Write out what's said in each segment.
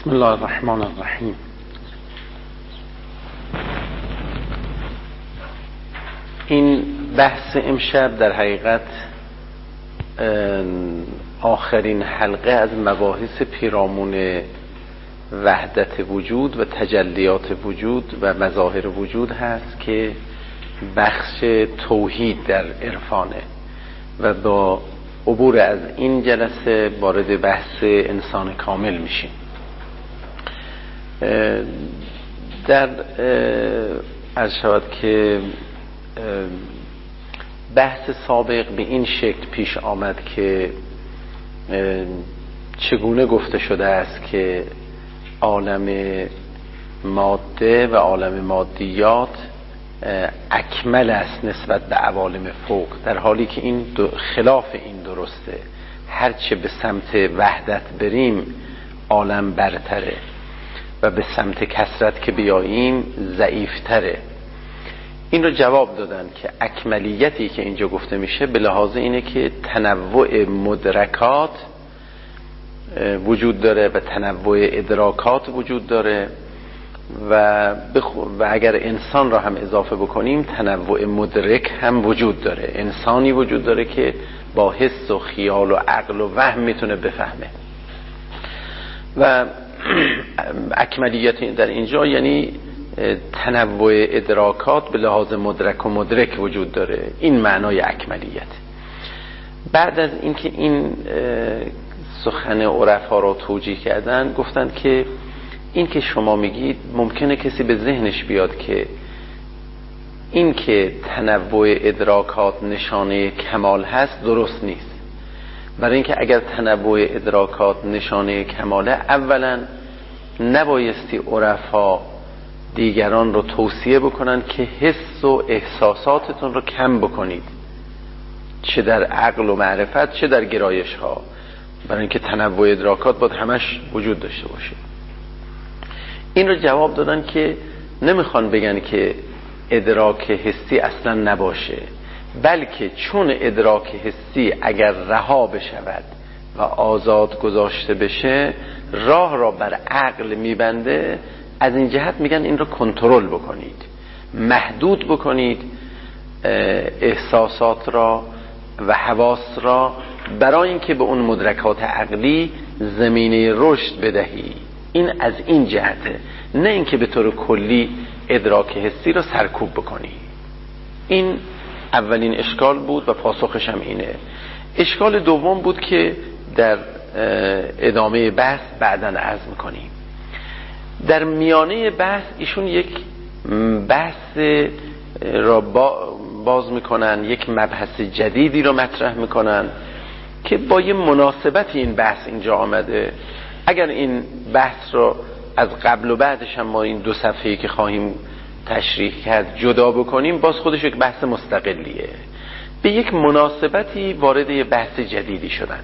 بسم الله الرحمن الرحیم. این بحث امشب در حقیقت آخرین حلقه از مباحث پیرامون وحدت وجود و تجلیات وجود و مظاهر وجود هست که بخش توحید در عرفانه و با عبور از این جلسه وارد بحث انسان کامل میشیم. در عرض شود که بحث سابق به این شکل پیش آمد که چگونه گفته شده است که عالم ماده و عالم مادیات اکمل است نسبت به عوالم فوق، در حالی که این خلاف این درسته. هرچه به سمت وحدت بریم عالم برتره و به سمت کثرت که بیاییم ضعیفتره. این رو جواب دادن که اکملیتی که اینجا گفته میشه به لحاظ اینه که تنوع مدرکات وجود داره و تنوع ادراکات وجود داره و اگر انسان را هم اضافه بکنیم تنوع مدرک هم وجود داره. انسانی وجود داره که با حس و خیال و عقل و وهم میتونه بفهمه و اکملیت در اینجا یعنی تنوع ادراکات به لحاظ مدرک و مدرک وجود داره. این معنای اکملیت. بعد از اینکه این سخن عرفا را توجیه کردن گفتند که این که شما میگید ممکنه کسی به ذهنش بیاد که این که تنوع ادراکات نشانه کمال هست درست نیست. برای اینکه اگر تنوع ادراکات نشانه کماله، اولا نبایستی عرفا دیگران رو توصیه بکنن که حس و احساساتتون رو کم بکنید، چه در عقل و معرفت چه در گرایش ها، برای اینکه تنوع ادراکات باید همش وجود داشته باشه. این رو جواب دادن که نمیخوان بگن که ادراک حسی اصلا نباشه، بلکه چون ادراک حسی اگر رها بشود و آزاد گذاشته بشه راه را بر عقل میبنده. از این جهت میگن این رو کنترل بکنید، محدود بکنید احساسات را و حواس را، برای اینکه به اون مدرکات عقلی زمینه رشد بدهی. این از این جهته، نه اینکه به طور کلی ادراک حسی را سرکوب بکنی. این اولین اشکال بود و پاسخش هم اینه. اشکال دوم بود که در ادامه بحث بعداً عرض میکنیم. در میانه بحث ایشون یک بحث را باز میکنن، یک مبحث جدیدی را مطرح میکنن که با یه مناسبتی این بحث اینجا آمده. اگر این بحث را از قبل و بعدش هم ما این 2 صفحه‌ای که خواهیم تشریح کرد جدا بکنیم، باز خودش یک بحث مستقلیه. به یک مناسبتی وارد یه بحث جدیدی شدن.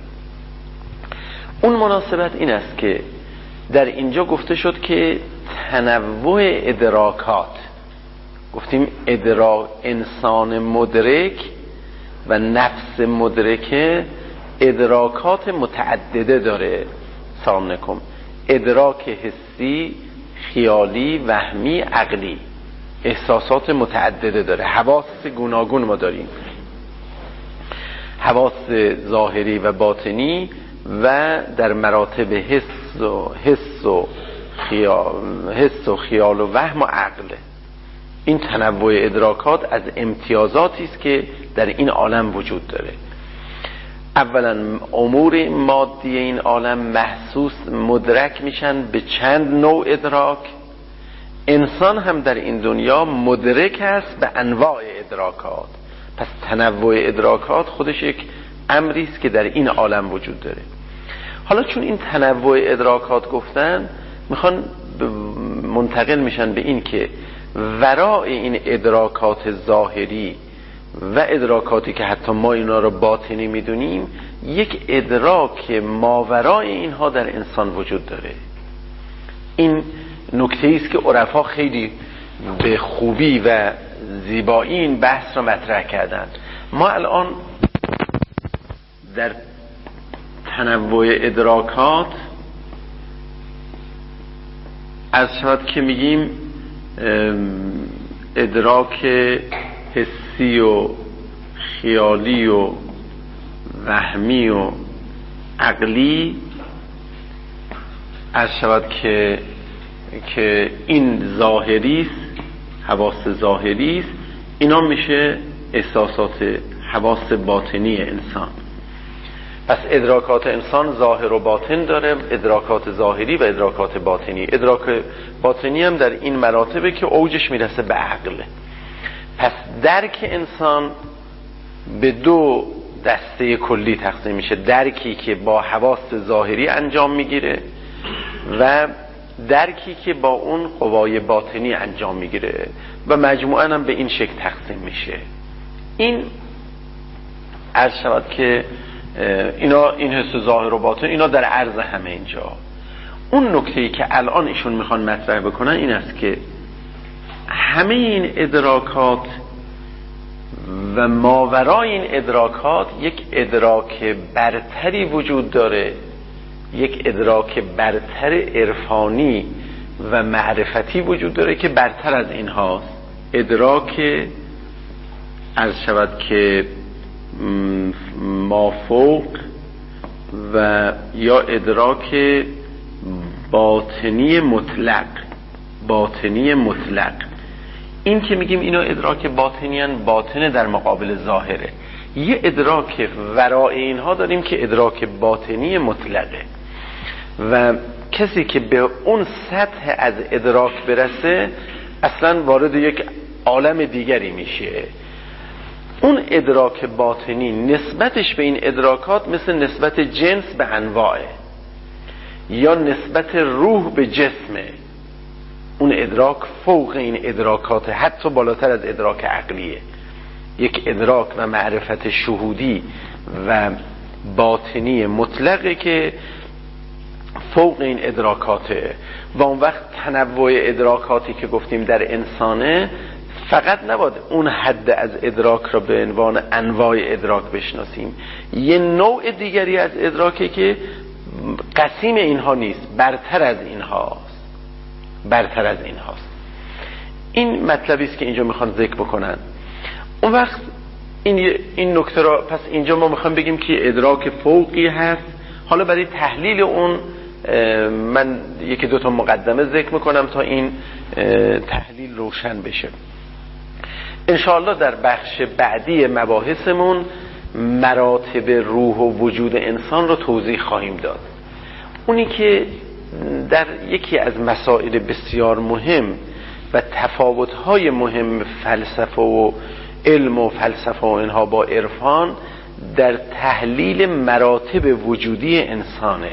اون مناسبت این است که در اینجا گفته شد که تنوع ادراکات، گفتیم انسان مدرک و نفس مدرکه ادراکات متعدده داره. سلام علیکم. ادراک حسی، خیالی، وهمی، عقلی، احساسات متعدده داره. حواس گوناگون ما داریم، حواس ظاهری و باطنی و در مراتب حس و خیال و وهم و عقل. این تنوع ادراکات از امتیازاتی است که در این عالم وجود داره. اولا امور مادی این عالم محسوس مدرک میشن به چند نوع ادراک. انسان هم در این دنیا مدرک است به انواع ادراکات. پس تنوع ادراکات خودش یک امری است که در این عالم وجود داره. حالا چون این تنوع ادراکات گفتن، میخوان منتقل میشن به این که ورای این ادراکات ظاهری و ادراکاتی که حتی ما اینا رو باطنی میدونیم، یک ادراک ماورای اینها در انسان وجود داره. این نکته است که عرفا خیلی به خوبی و زیبایی این بحث رو مطرح کردن. ما الان در تنوع ادراکات از شود که میگیم ادراک حسی و خیالی و وهمی و عقلی از شود که این ظاهری است، حواس ظاهری است، اینا میشه احساسات حواس باطنی انسان. پس ادراکات انسان ظاهر و باطن داره، ادراکات ظاهری و ادراکات باطنی. ادراک باطنی هم در این مراتبه که اوجش میرسه به عقل. پس درک انسان به دو دسته کلی تقسیم میشه: درکی که با حواس ظاهری انجام میگیره و درکی که با اون قوای باطنی انجام میگیره و مجموعاً هم به این شکل تقسیم میشه. این عرض شود که این حس ظاهر و باطن اینا در عرض همه اینجا. اون نکته‌ای که الان ایشون میخوان مطرح بکنن این است که همه این ادراکات و ماورای این ادراکات یک ادراک برتری وجود داره، یک ادراک برتر عرفانی و معرفتی وجود داره که برتر از این هاست. ادراک عرض شود که مافوق و یا ادراک باطنی مطلق. باطنی مطلق این که میگیم اینا ادراک باطنیان، باطنه در مقابل ظاهره. یه ادراک ورای اینها داریم که ادراک باطنی مطلقه و کسی که به اون سطح از ادراک برسه اصلا وارد یک عالم دیگری میشه. اون ادراک باطنی نسبتش به این ادراکات مثل نسبت جنس به انواعه یا نسبت روح به جسمه. اون ادراک فوق این ادراکات، حتی بالاتر از ادراک عقلیه. یک ادراک و معرفت شهودی و باطنی مطلقه که فوق این ادراکاته. و اون وقت تنوع ادراکاتی که گفتیم در انسانه فقط نباید اون حد از ادراک را به عنوان انواع ادراک بشناسیم. یه نوع دیگری از ادراکی که قسیم اینها نیست، برتر از اینهاست. برتر از اینهاست. این مطلبی است که اینجا میخوان ذکر بکنن. اون وقت این نکته را پس اینجا ما میخوام بگیم که ادراک فوقی هست. حالا برای تحلیل اون من یکی دو تا مقدمه ذکر میکنم تا این تحلیل روشن بشه. انشاءالله در بخش بعدی مباحثمون مراتب روح و وجود انسان رو توضیح خواهیم داد. اونی که در یکی از مسائل بسیار مهم و تفاوت‌های مهم فلسفه و علم و فلسفه و اینها با عرفان در تحلیل مراتب وجودی انسانه.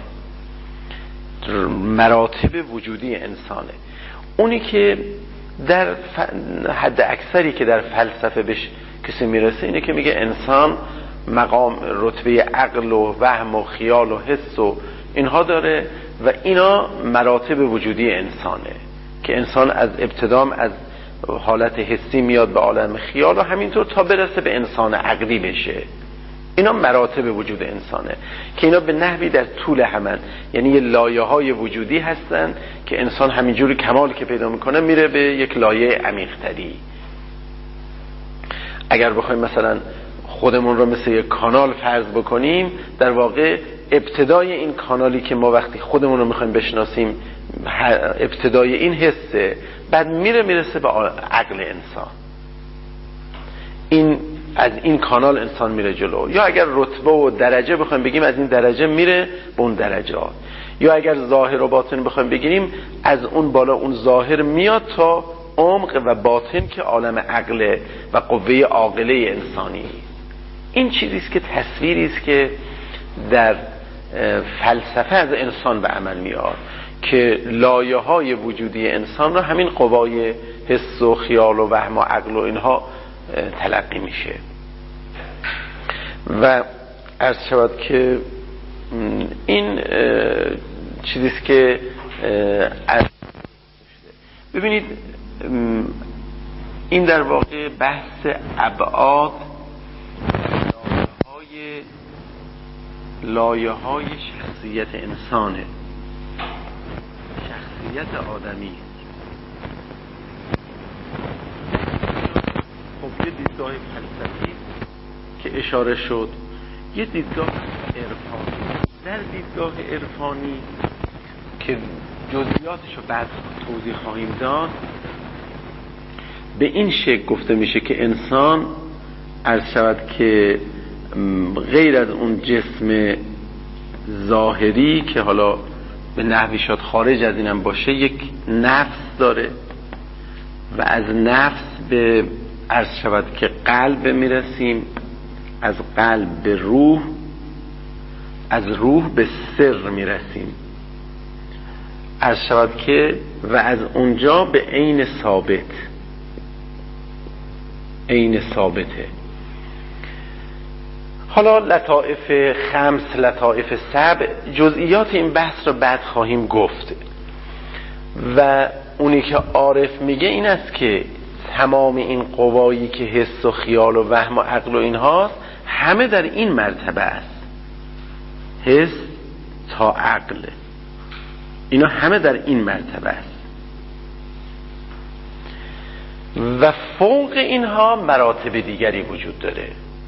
مراتب وجودی انسانه. اونی که در حد اکثری که در فلسفه بهش کسی میرسه اینه که میگه انسان مقام رتبه عقل و وهم و خیال و حس و اینها داره و اینا مراتب وجودی انسانه که انسان از ابتدام از حالت حسی میاد به عالم خیال و همینطور تا برسه به انسان عقلی بشه. اینا مراتب وجود انسانه که اینا به نحوی در طول همن، یعنی یه لایه های وجودی هستن که انسان همینجوری کمال که پیدا میکنه میره به یک لایه عمیق‌تری. اگر بخوایم مثلا خودمون رو مثل یک کانال فرض بکنیم، در واقع ابتدای این کانالی که ما وقتی خودمون رو میخوایم بشناسیم ابتدای این حسه، بعد میرسه به عقل انسان. این از این کانال انسان میره جلو. یا اگر رتبه و درجه بخوایم بگیم از این درجه میره به اون درجات. یا اگر ظاهر و باطن بخوایم بگیریم از اون بالا اون ظاهر میاد تا عمق و باطن که عالم عقل و قوه عاقله انسانی. این چیزی است که تصویری است که در فلسفه از انسان به عمل میاد که لایه‌های وجودی انسان را همین قوای حس و خیال و وهم و عقل و اینها تلقی میشه. و عرض شود که این چیزی است که ببینید این در واقع بحث ابعاد لایه‌های شخصیت انسانه. شخصیت آدمی. خب یه دیدگاه فلسفی که اشاره شد، یه دیدگاه عرفانی. در دیدگاه عرفانی که جزئیاتش رو بعد توضیح خواهیم داد، به این شکل گفته میشه که انسان عرض شود که غیر از اون جسم ظاهری که حالا به نحوی شاید خارج از اینم باشه، یک نفس داره و از نفس به عرض شود که قلب میرسیم، از قلب به روح، از روح به سر میرسیم، عرض شود که و از اونجا به عین ثابت. عین ثابته. حالا لطائف خمس، لطائف سبع، جزئیات این بحث رو بعد خواهیم گفت. و اونی که عارف میگه این است که تمام این قوایی که حس و خیال و وهم و عقل و اینهاست، همه در این مرتبه است، حس تا عقل، اینا همه در این مرتبه است. و فوق اینها مراتب دیگری وجود داره.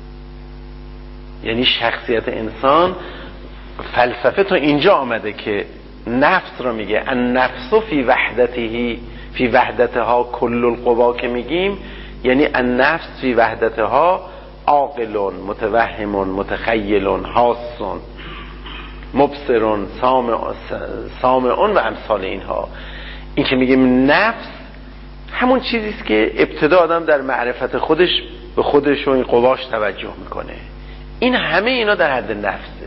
یعنی شخصیت انسان، فلسفه تا اینجا آمده که نفس رو میگه النفس فی وحدته، فی وحدتها کل القوا که میگیم، یعنی النفس فی وحدتها عاقل متوهم متخیل حاس مبصر سامع و امثال اینها. این که میگیم نفس همون چیزیست که ابتدا آدم در معرفت خودش به خودش و این قواش توجه میکنه. این همه اینا در حد نفسه.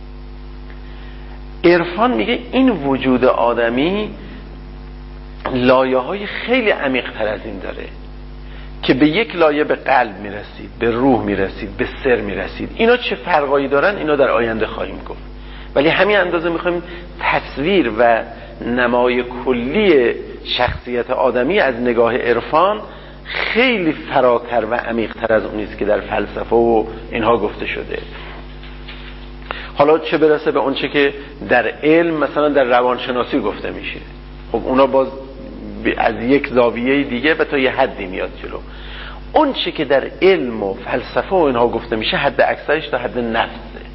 عرفان میگه این وجود آدمی لایه های خیلی عمیق تر از این داره که به یک لایه به قلب میرسید، به روح میرسید، به سر میرسید. اینا چه فرقایی دارن اینا در آینده خواهیم گفت، ولی همین اندازه میخوایم تصویر و نمای کلی شخصیت آدمی از نگاه عرفان خیلی فراتر و عمیق‌تر از اونیست که در فلسفه و اینها گفته شده. حالا چه برسه به اون چه که در علم مثلا در روانشناسی گفته میشه، خب اونا باز از یک زاویه دیگه و تا یه حدی میاد جلو. اون چه که در علم و فلسفه و اینها گفته میشه حد اکثرش تا حد نفسه.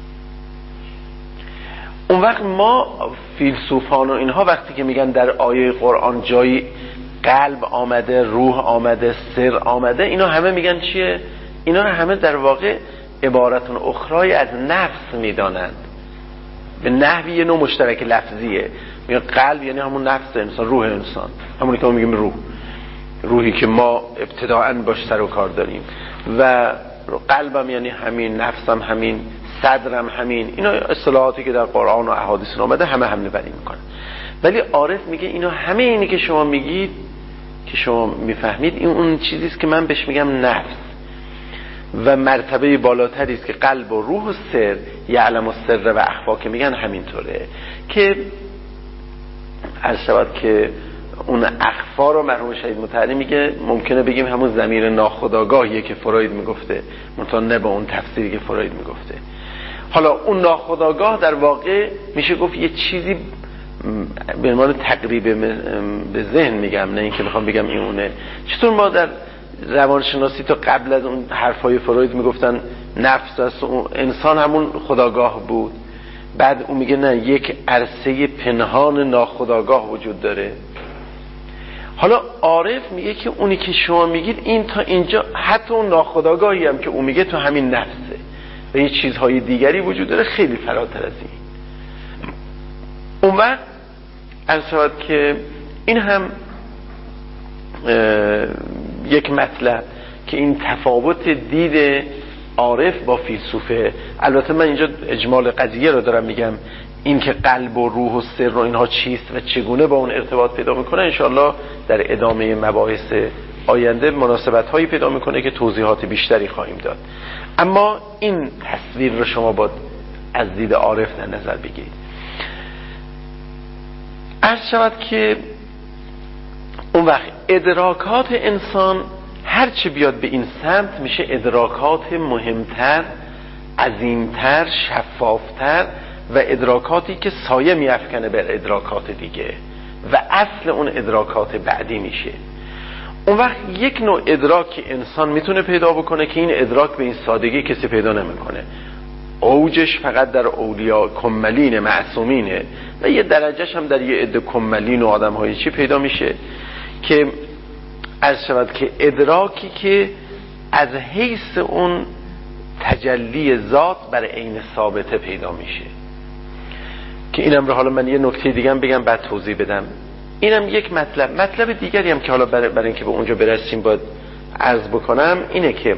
اون وقت ما فیلسوفان و اینها وقتی که میگن در آیه قرآن جایی قلب آمده، روح آمده، سر آمده، اینا همه میگن چیه؟ اینا همه در واقع عبارتون اخرای از نفس میدانند، به نحوی یه نوع مشترک لفظیه. میگن قلب یعنی همون نفس انسان، روح انسان، همونی که ما میگیم روح، روحی که ما ابتداعاً باش سر و کار داریم، و قلبم یعنی همین، نفسم همین، صدرم همین. اینا اصطلاحاتی که در قرآن و احادیث اومده همه حمله بری میکنن. ولی عارف میگه اینا همه اینی که شما میگید، که شما میفهمید، این اون چیزیست که من بهش میگم نفس، و مرتبه بالاتری است که قلب و روح و سر، یعلم السر و اخفا که میگن همینطوره. که عرض شود که اون اخفا رو مرحوم شهید مطهری میگه ممکنه بگیم همون ضمیر ناخودآگاهیه که فروید میگفته، منتها نه به اون تفسیری که فروید میگفته. حالا اون ناخودآگاه در واقع میشه گفت یه چیزی به عنوان تقریب به ذهن میگم، نه اینکه میخوام بگم این اونه. چطور ما در روانشناسی تا قبل از اون حرفای فروید میگفتن نفس است، اون انسان همون خودآگاه بود، بعد اون میگه نه، یک عرصه پنهان ناخودآگاه وجود داره. حالا عارف میگه که اونی که شما میگید این تا اینجا، حتی اون ناخودآگاهی هم که اون میگه تو همین نفسه و یه چیزهای دیگری وجود داره خیلی فراتر از این. اون وقت عرض شود که این هم یک مطلب که این تفاوت دید عارف با فیلسوفه. البته من اینجا اجمال قضیه رو دارم میگم، این که قلب و روح و سر و اینها چیست و چگونه با اون ارتباط پیدا میکنه انشاءالله در ادامه مباحث آینده مناسبت هایی پیدا میکنه که توضیحات بیشتری خواهیم داد. اما این تصویر رو شما باید از دید عارف در نظر بگیرید. عرض شود که اون وقت ادراکات انسان هرچه بیاد به این سمت میشه ادراکات مهمتر، عظیمتر، شفافتر و ادراکاتی که سایه میافکنه بر ادراکات دیگه. و اصل اون ادراکات بعدی میشه. اون وقت یک نوع ادراک انسان میتونه پیدا بکنه که این ادراک به این سادگی کسی پیدا نمیکنه. اوجش فقط در اولیاء کملین معصومینه و یه درجهش هم در یه عده کملین و آدم های چی پیدا میشه که عرض شود که ادراکی که از حیث اون تجلی ذات بر عین ثابته پیدا میشه. که اینم رو حالا من یه نکته دیگه هم بگم بعد توضیح بدم. اینم یک مطلب دیگری هم که حالا برای اینکه به اونجا برسیم باید عرض بکنم اینه که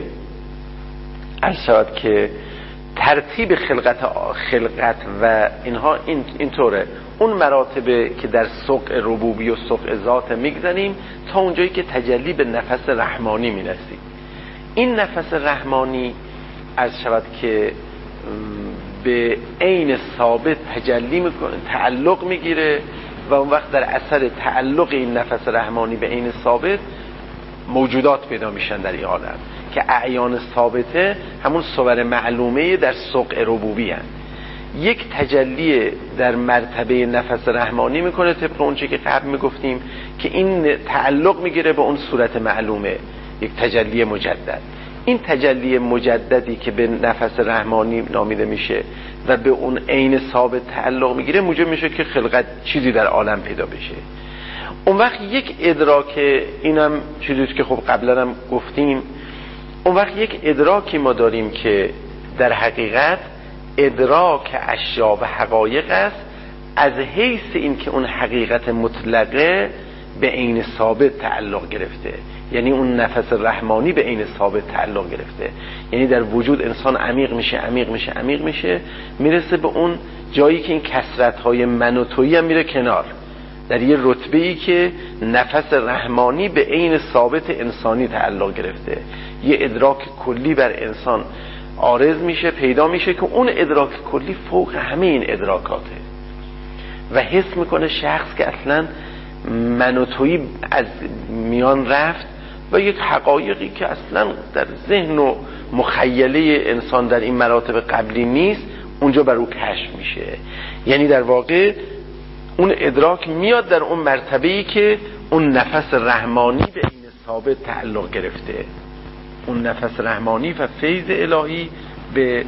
عرض شود که ترتیب خلقت و اینها اینطوره. اون مراتبه که در سوق ربوبی و سوق ذات میگذنیم تا اونجایی که تجلی به نفس رحمانی میرسیم. این نفس رحمانی عرض شود که به عین ثابت تجلی میکنه، تعلق میگیره و اون وقت در اثر تعلق این نفس رحمانی به عین ثابت موجودات پیدا میشن در این عالم که اعیان ثابته همون صور معلومه در سوق ربوبی هست. یک تجلی در مرتبه نفس رحمانی میکنه طبق اون چیزی که قبل میگفتیم که این تعلق میگیره به اون صورت معلومه، یک تجلی مجدد. این تجلی مجددی که به نفس رحمانی نامیده میشه و به اون عین ثابت تعلق میگیره موجب میشه که خلقت چیزی در عالم پیدا بشه. اون وقت یک ادراک، اینم چیزی که خب قبلا هم گفتیم، اون وقت یک ادراکی ما داریم که در حقیقت ادراک اشیا و حقایق است از حیث این که اون حقیقت مطلقه به عین ثابت تعلق گرفته، یعنی اون نفس رحمانی به عین ثابت تعلق گرفته. یعنی در وجود انسان عمیق میشه میرسه به اون جایی که این کثرت‌های من و تویی هم میره کنار، در یه رتبه‌ای که نفس رحمانی به عین ثابت انسانی تعلق گرفته. یه ادراک کلی بر انسان عارض میشه، پیدا میشه که اون ادراک کلی فوق همه این ادراکاته و حس میکنه شخص که اصلا من و تویی از میان رفت و یک حقایقی که اصلا در ذهن و مخیله انسان در این مراتب قبلی نیست اونجا بر او کشف میشه. یعنی در واقع اون ادراک میاد در اون مرتبه‌ای که اون نفس رحمانی به این ثابت تعلق گرفته، اون نفس رحمانی و فیض الهی به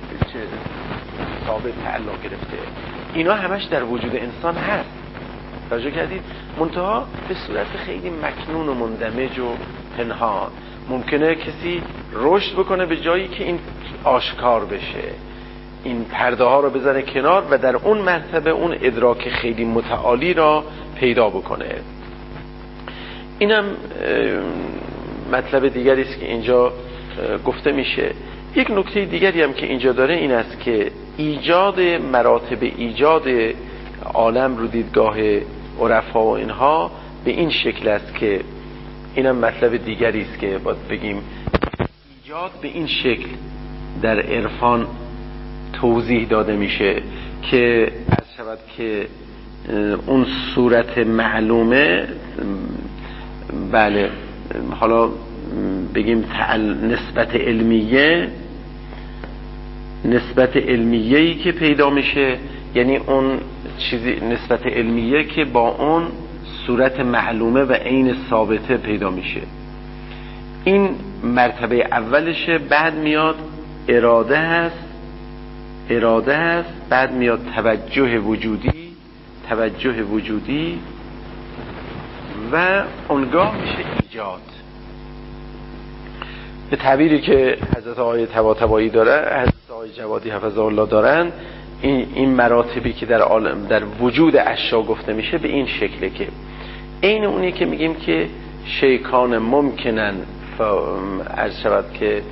ثابت تعلق گرفته. اینا همش در وجود انسان هست، توجه کردید؟ منتها به صورت خیلی مکنون و مندمج و پنهان. ممکنه کسی رشد بکنه به جایی که این آشکار بشه، این پرده ها رو بزنه کنار و در اون مرتبه اون ادراک خیلی متعالی را پیدا بکنه. اینم مطلب دیگری است که اینجا گفته میشه. یک نکته دیگری هم که اینجا داره این است که ایجاد مراتب ایجاد عالم رو دیدگاه عرفا و اینها به این شکل است که اینم مطلب دیگری است که باید بگیم ایجاد به این شکل در عرفان توضیح داده میشه که از شود که اون صورت معلومه، بله حالا بگیم نسبت علمیه‌ای که پیدا میشه، یعنی اون چیزی نسبت علمیه که با اون صورت معلومه و عین ثابته پیدا میشه. این مرتبه اولشه. بعد میاد اراده هست، بعد میاد توجه وجودی و اونگاه میشه ایجاد. به تعبیری که حضرت آقای طباطبایی داره، حضرت آقای جوادی حفظه الله دارن، این مراتبی که در عالم در وجود اشیا گفته میشه به این شکله که عین اونی که میگیم که شیکان ممکنن عرض شود که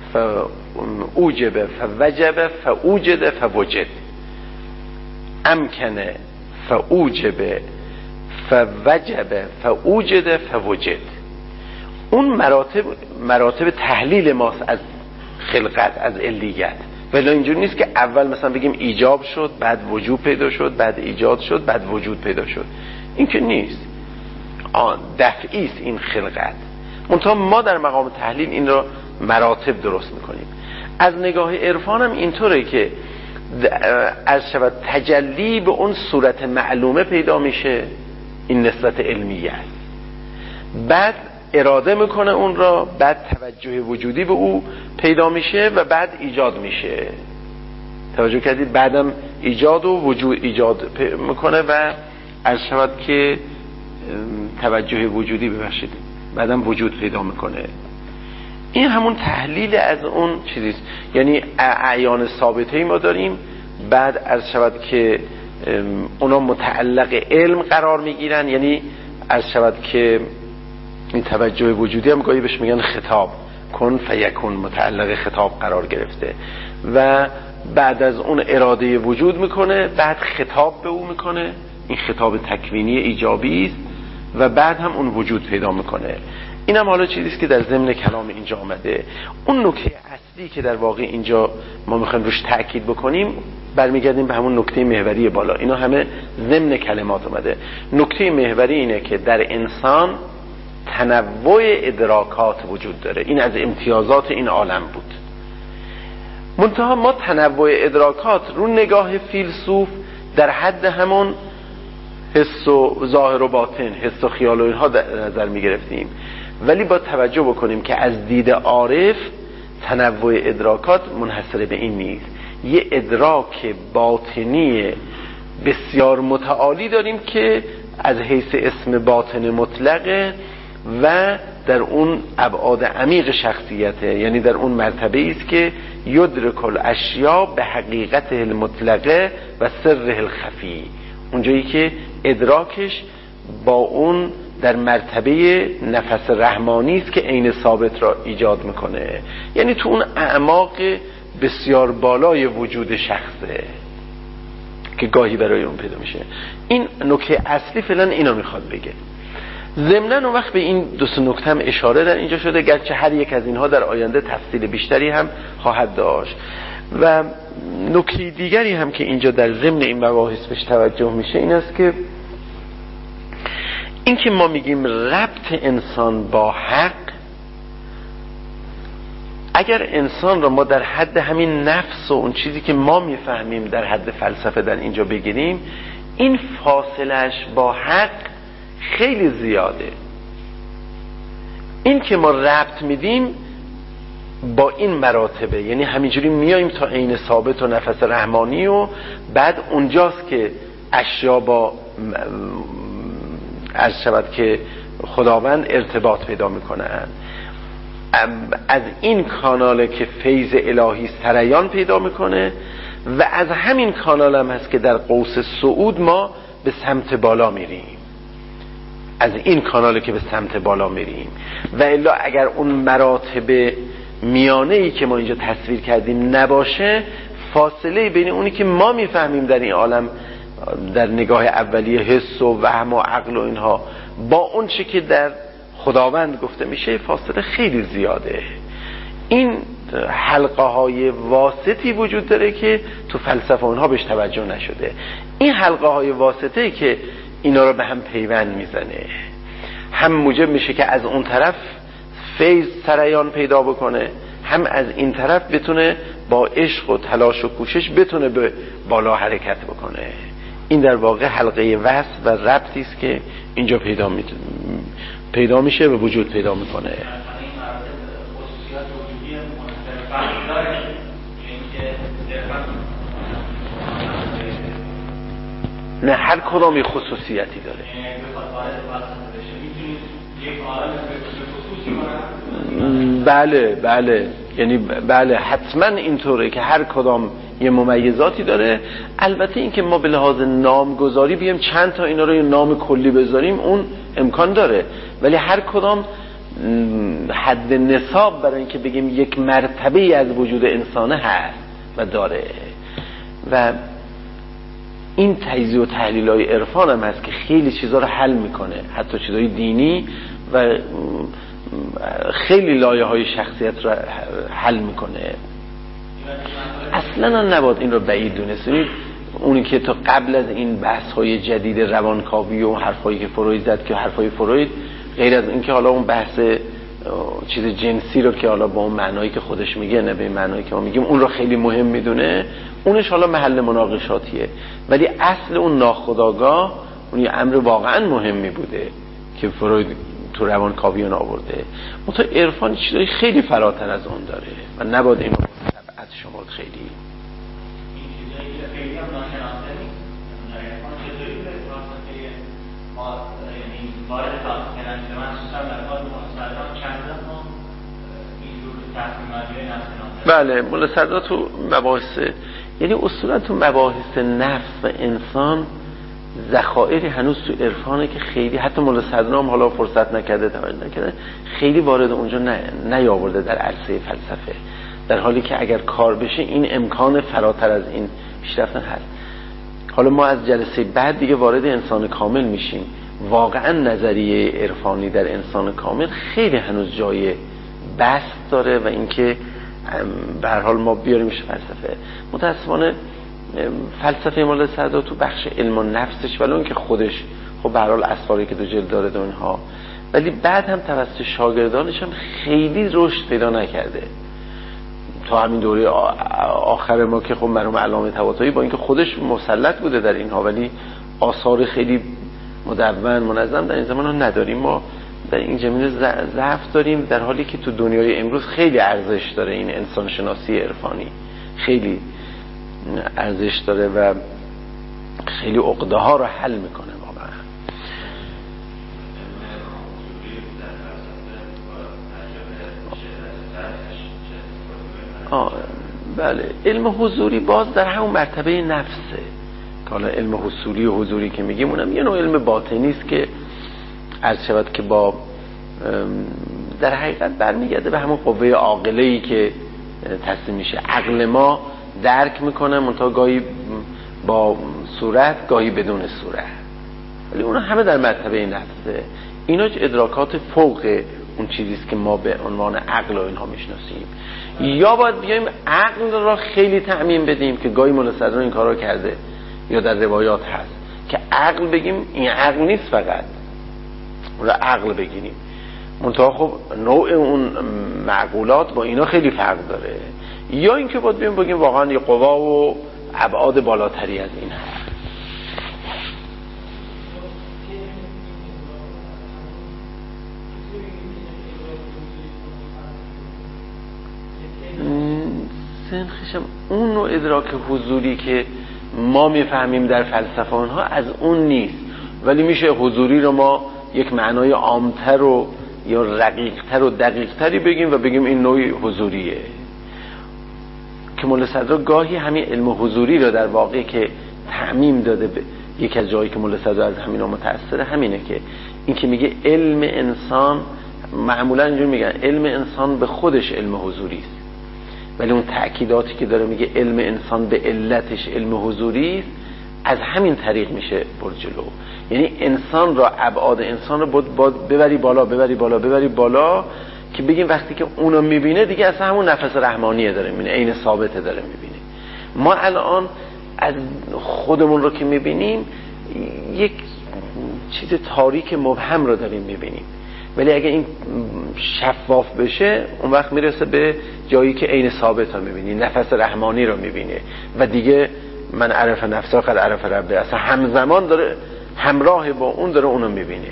اوجب فوجب فاوجد فوجد، امکنه فاوجب فوجب فاوجد فوجد. اون مراتب تحلیل ماست از خلقت، از علیت. ولی اینجور نیست که اول مثلا بگیم ایجاب شد بعد وجود پیدا شد بعد ایجاد شد بعد وجود پیدا شد. این که نیست، دفعی است این خلقت. منتها ما در مقام تحلیل این را مراتب درست میکنیم. از نگاه عرفان هم اینطوره که از شود تجلی به اون صورت معلومه پیدا میشه این نسبت علمیه است. بعد اراده میکنه اون را، بعد توجه وجودی به او پیدا میشه و بعد ایجاد میشه. توجه کردید؟ بعدم ایجاد و وجود ایجاد میکنه و عرض شود که توجه وجودی ببخشید بعدم وجود پیدا میکنه. این همون تحلیل از اون چیزیست. یعنی اعیان ثابته ما داریم، بعد عرض شود که اونا متعلق علم قرار میگیرن. یعنی عرض شود که این توجه وجودی هم گاهی بهش میگن خطاب، کن فیکون، متعلق خطاب قرار گرفته و بعد از اون اراده وجود میکنه، بعد خطاب به او میکنه، این خطاب تکوینی ایجابی است و بعد هم اون وجود پیدا میکنه. این هم حالا چیزیست که در ضمن کلام اینجا آمده. اون نکته اصلی که در واقع اینجا ما میخوایم روش تأکید بکنیم، برمیگردیم به همون نکته محوری بالا. اینا همه ضمن کلمات اومده. نکته محوری اینه که در انسان تنوع ادراکات وجود داره. این از امتیازات این عالم بود. منتها ما تنوع ادراکات رو نگاه فیلسوف در حد همون حس و ظاهر و باطن، حس و خیال و اینها در نظر می گرفتیم، ولی با توجه بکنیم که از دید عارف تنوع ادراکات منحصر به این نیست. یه ادراک باطنی بسیار متعالی داریم که از حیث اسم باطن مطلقه و در اون ابعاد عمیق شخصیته، یعنی در اون مرتبه است که یدرک الاشیاء به حقیقت المطلقه و سره الخفی، اونجایی که ادراکش با اون در مرتبه نفس رحمانی است که عین ثابت را ایجاد میکنه. یعنی تو اون اعماق بسیار بالای وجود شخصه که گاهی برای اون پیدا میشه. این نکته اصلی فعلا اینا میخواد بگه. ضمناً اون وقت به این دو سه نکته هم اشاره در اینجا شده، گرچه هر یک از اینها در آینده تفصیل بیشتری هم خواهد داشت. و نکته دیگری هم که اینجا در ضمن این مباحث بهش توجه میشه این است که این که ما میگیم ربط انسان با حق، اگر انسان را ما در حد همین نفس و اون چیزی که ما میفهمیم در حد فلسفه در اینجا بگیریم، این فاصلش با حق خیلی زیاده. این که ما ربط میدیم با این مراتبه، یعنی همینجوری میاییم تا عین ثابت و نفس رحمانی و بعد اونجاست که اشیا با عرض شود که خداوند ارتباط پیدا میکنن. از این کاناله که فیض الهی سریان پیدا میکنه و از همین کانال هم هست که در قوس صعود ما به سمت بالا میریم. از این کاناله که به سمت بالا میریم و الا اگر اون مراتب میانه ای که ما اینجا تصویر کردیم نباشه، فاصله بین اونی که ما میفهمیم در این عالم در نگاه اولیه حس و وهم و عقل و اینها با اون چی که در خداوند گفته میشه فاصله خیلی زیاده. این حلقه های واسطی وجود داره که تو فلسفه اونها بهش توجه نشده. این حلقه های واسطه‌ای که اینا رو به هم پیوند میزنه، هم موجب میشه که از اون طرف فیض سریان پیدا بکنه، هم از این طرف بتونه با عشق و تلاش و کوشش بتونه به بالا حرکت بکنه. این در واقع حلقه وصل و ربطی است که اینجا پیدا میشه و وجود پیدا میکنه. نه، هر کدام یه خصوصیتی داره. بله یعنی بله حتما اینطوره که هر کدام یه ممیزاتی داره. البته این که ما به لحاظ نامگذاری بیایم چند تا اینا رو یه نام کلی بذاریم اون امکان داره، ولی هر کدام حد نصاب برای اینکه بگیم یک مرتبه از وجود انسانه هست و داره. و این تجزیه و تحلیل های عرفان هم هست که خیلی چیزا رو حل میکنه، حتی چیزای دینی و خیلی لایه های شخصیت رو حل میکنه. اصلا نباید این رو بعید دونست. اونی که تا قبل از این بحث های جدید روانکاوی و حرفایی که فروید زد که حرفای فروید غیر از این که حالا اون بحث چیز جنسی رو که حالا با اون معنایی که خودش میگه نه به معنایی که ما میگیم اون رو خیلی مهم میدونه، اونش حالا محل مناقشاتیه، ولی اصل اون ناخودآگاه اون یه امر واقعا مهمی بوده که فروید تو روانکاویان آورده. منتها عرفان چیزای خیلی فراتر از اون داره و نباید اینو تبعت شما خیلی این چیزایی که خیلی هم ناشناخته نیست. عرفان چطوری به واسطه ما یعنی وارد تاثیر کردن شده، مخصوصا در حال مصدران چند ما اینجور تصمیم‌گیری ناشناخته. بله، مولا صدرا تو مباحث، یعنی اصولا تو مباحث نفس و انسان ذخایری هنوز تو عرفانه که خیلی، حتی مولا صدرا هم حالا فرصت نکرده توجه نکرده، خیلی وارد اونجا نیاورده در عرصه فلسفه، در حالی که اگر کار بشه این امکان فراتر از این پیشرفتن هست. حالا ما از جلسه بعد دیگه وارد انسان کامل میشیم. واقعا نظریه عرفانی در انسان کامل خیلی هنوز جای بحث داره و اینکه به هر حال ما بیاریمش فلسفه. متاسفانه فلسفه مولا صدرا تو بخش علم و نفسش، ولی اون که خودش خب به هر حال اسراری که دو جلد داره و اینها، ولی بعد هم توسط شاگردانش هم خیلی رشد پیدا نکرده تا همین دوره آخر ما که خب مرحوم علامه طباطبایی با اینکه خودش مسلط بوده در اینها، ولی آثار خیلی مدون منظم در این زمان ها نداریم. ما در این زمینه ضعف داریم، در حالی که تو دنیای امروز خیلی ارزش داره این انسان شناسی عرفانی، خیلی ارزش داره و خیلی عقده ها رو حل میکنه واقعا. بله، علم حضوری باز در همون مرتبه نفسه که حالا علم حصولی و حضوری که میگیم اونم یه نوع علم باطنی است که عرض شود که با در حقیقت برمیگرده به همون قوه عاقله‌ای که تسلیم میشه. عقل ما درک میکنه، منتها گاهی با صورت گاهی بدون صورت، ولی اونا همه در مرتبه نفسه. اینا ادراکات فوق اون چیزیست که ما به عنوان عقل و اینها میشناسیم. یا باید بیایم عقل را خیلی تعمیم بدیم که گاهی مولا صدرا این کارا کرده، یا در روایات هست که عقل بگیم این عقل نیست، فقط اون را عقل بگیریم. منتها خب نوع اون معقولات با اینا خیلی فرق داره. یا اینکه باید بیایم بگیم واقعا یه قوا و ابعاد بالاتری از این هست. سنخشم اون نوع ادراک حضوری که ما میفهمیم در فلسفه آنها از اون نیست، ولی میشه حضوری رو ما یک معنای عامتر و یا رقیقتر و دقیقتری بگیم و بگیم این نوع حضوریه. که مولا صدرا گاهی همین علم حضوری رو در واقع که تعمیم داده به یک از جایی که مولا صدرا از همینا متأثره همینه که این که میگه علم انسان، معمولا اینجور میگن علم انسان به خودش علم حضوری است، ولی اون تأکیداتی که داره میگه علم انسان به علتش علم حضوری است، از همین طریق میشه برد جلو. یعنی انسان را، ابعاد انسان رو ببری بالا که بگیم وقتی که اونو میبینه دیگه اصلا همون نفس رحمانیه داره میبینه، عین ثابته داره میبینه. ما الان از خودمون رو که میبینیم یک چیز تاریک مبهم رو داریم میبینیم، ولی اگه این شفاف بشه اون وقت میرسه به جایی که عین ثابت رو میبینی، نفس رحمانی رو میبینه و دیگه من عرف نفسه قد عرف ربه، اصلا همزمان داره همراه با اون داره اونو میبینه.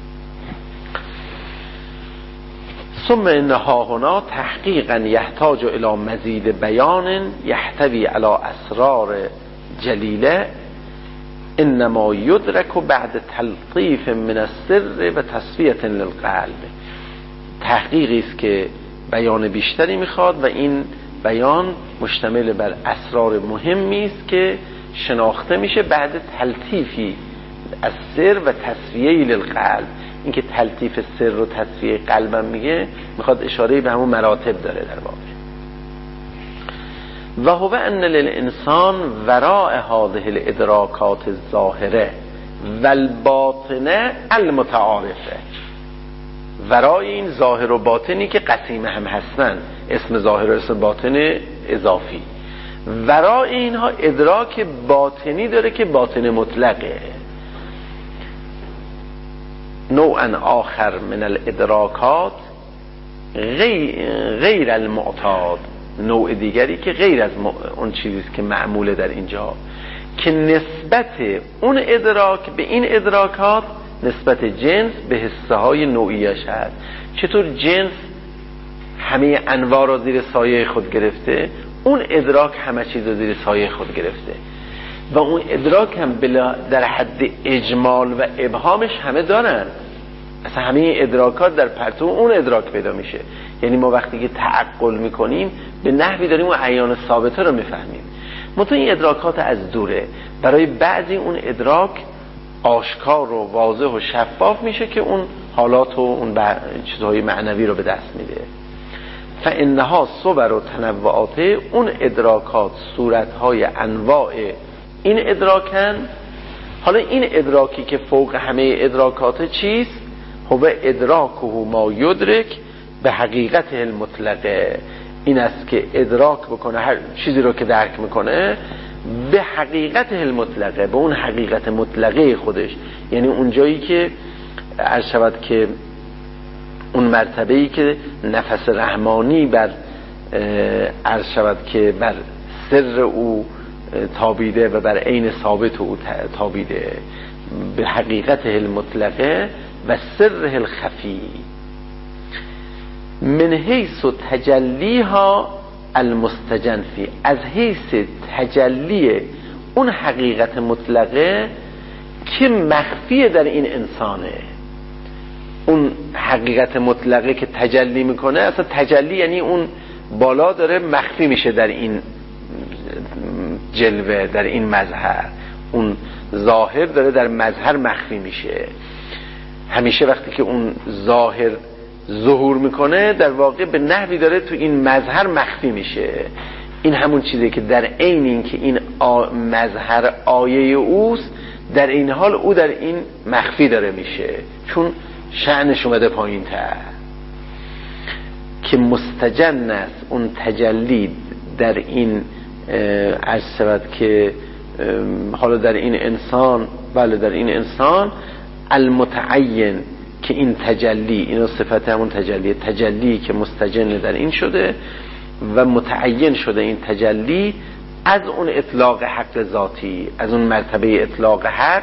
ثم انها هنا تحقیقا یحتاج الى مزید بیان یحتوی علی اسرار جلیله انما یدرک بعد تلطیف من السر و تصفیه للقلب. تحقیقی است که بیان بیشتری میخواد و این بیان مشتمل بر اسرار مهمی است که شناخته میشه بعد تلطیفی از سر و تصفیه للقلب. این که تلطیف سر و تصفیه قلبم میگه، میخواد اشاره به همون مراتب داره در واقع. و هو ان للانسان وراء هذه الادراکات الظاهره والباطنه المتعارفه. ورای این ظاهر و باطنی که قسیم هم هستن، اسم ظاهر و اسم باطن اضافی، ورای اینها ادراک باطنی داره که باطن مطلقه. نوعا آخر من الادراکات غیر المعتاد، نوع دیگری که غیر از اون چیزی که معموله در اینجا. که نسبت اون ادراک به این ادراکات نسبت جنس به حصه های نوعیش هست. چطور جنس همه انواع را زیر سایه خود گرفته، اون ادراک همه چیز را زیر سایه خود گرفته و اون ادراک هم در حد اجمال و ابهامش همه دارن. اصلا همه ادراکات در پرتو اون ادراک پیدا میشه. یعنی ما وقتی که تعقل میکنیم به نحوی داریم اون عیان ثابته رو میفهمیم. منتها این ادراکات از دوره، برای بعضی اون ادراک آشکار و واضح و شفاف میشه که اون حالات و اون چیزهای معنوی رو به دست میده. فانها صور و تنوعات، اون ادراکات صورتهای انواع این ادراکن. حالا این ادراکی که فوق همه ادراکات چیست؟ هو ادراکه ما یدرک به حقیقت المطلقه. این است که ادراک بکنه هر چیزی رو که درک میکنه به حقیقت المطلقه، به اون حقیقت مطلقه خودش. یعنی اون جایی که عرض شود که اون مرتبه‌ای که نفس رحمانی بر عرض شود که بر سر او تابیده و بر عین ثابت او تابیده، به حقیقت المطلقه و سر الخفی من حیث تجلیها المستجنفی، از حیث تجلی اون حقیقت مطلقه که مخفی در این انسانه. اون حقیقت مطلقه که تجلی میکنه، اصلا تجلی یعنی اون بالا داره مخفی میشه در این جلوه، در این مظهر. اون ظاهر داره در مظهر مخفی میشه. همیشه وقتی که اون ظاهر ظهور میکنه در واقع به نحوی داره تو این مظهر مخفی میشه. این همون چیزی که در عین این که این مظهر آیه اوست، در این حال او در این مخفی داره میشه، چون شأنش اومده پایین تر. که مستجن است اون تجلی در این عرض شود که حالا در این انسان، بله در این انسان المتعین، که این تجلی، اینا صفت همون تجلی که مستجن در این شده و متعین شده این تجلی از اون اطلاق حق ذاتی، از اون مرتبه اطلاق حق